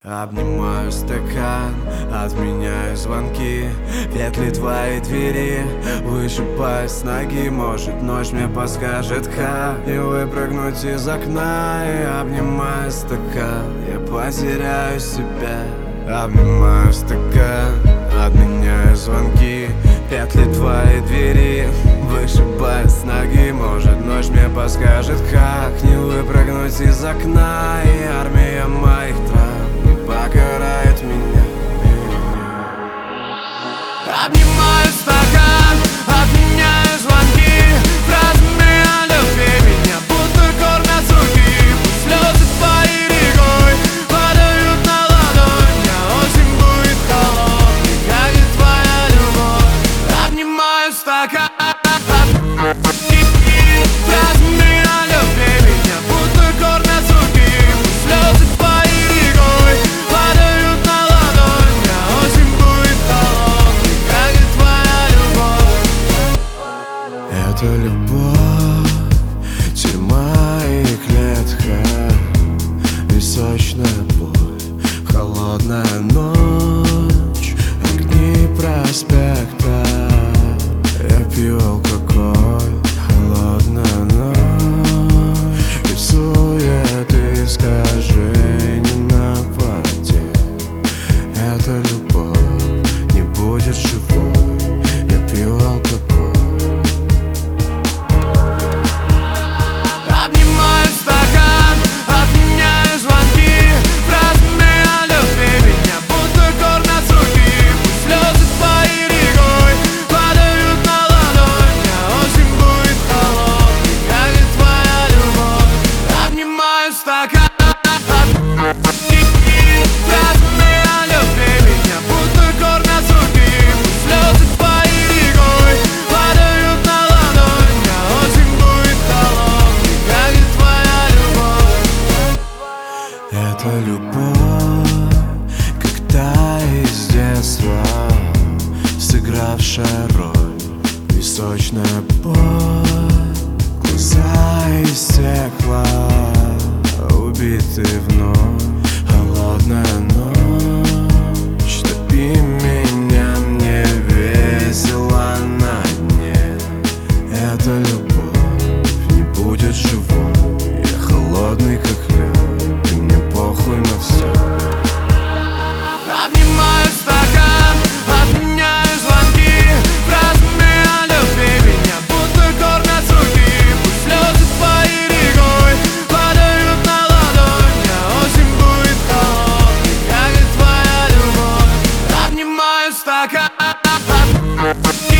Обнимаю стакан, отменяю звонки, петли твоей двери вышибаю с ноги. Может, ночь мне подскажет, как не выпрыгнуть из окна. И обнимаю стакан, я потеряю себя. Обнимаю стакан, отменяю звонки, петли твоей двери вышибаю с ноги. Может, ночь мне подскажет, как не выпрыгнуть из окна. И армия моих травм не покарает меня. Обнимаю стакан, отменяю звонки, фразами о любви меня будто кормят с руки. Слезы твоей рекой падают на ладонь, а осень будет холодной, как и твоя любовь. Обнимаю стакан, фразами о любви меня будто кормят с руки. Слезы твоей рекой падают на ладонь, а осень будет холодной, как и твоя любовь. Это любовь, тюрьма и клетка, песочная боль, холодная ночь, огни проспекта. Я пью алкоголь, холодная ночь, и суеты, скажи, не напади. Эта любовь не будет живой. Я пью алкоголь. Обнимаю стакан, отменяю звонки, фразами о любви меня будто кормят с руки. Слезы твоей рекой падают на ладонь, а осень будет холодной, как и твоя любовь. Обнимаю стакан, фразами о любви меня будто кормят с руки. Слезы твоей рекой падают на ладонь, а осень будет холодной, как и твоя любовь. Это любовь, как та из детства, сыгравшая роль, песочная боль. Глаза из стекла, убитые вновь, холодная ночь. Топи меня, мне весело на дне. Эта любовь не будет живой. Я холодный, как лед, и мне похуй на все. Обнимаю стакан, отменяю звонки, фразами о любви меня будто кормят с руки. Пусть слезы твоей рекой падают на ладонь, а осень будет холодной, как и твоя любовь. Обнимаю стакан.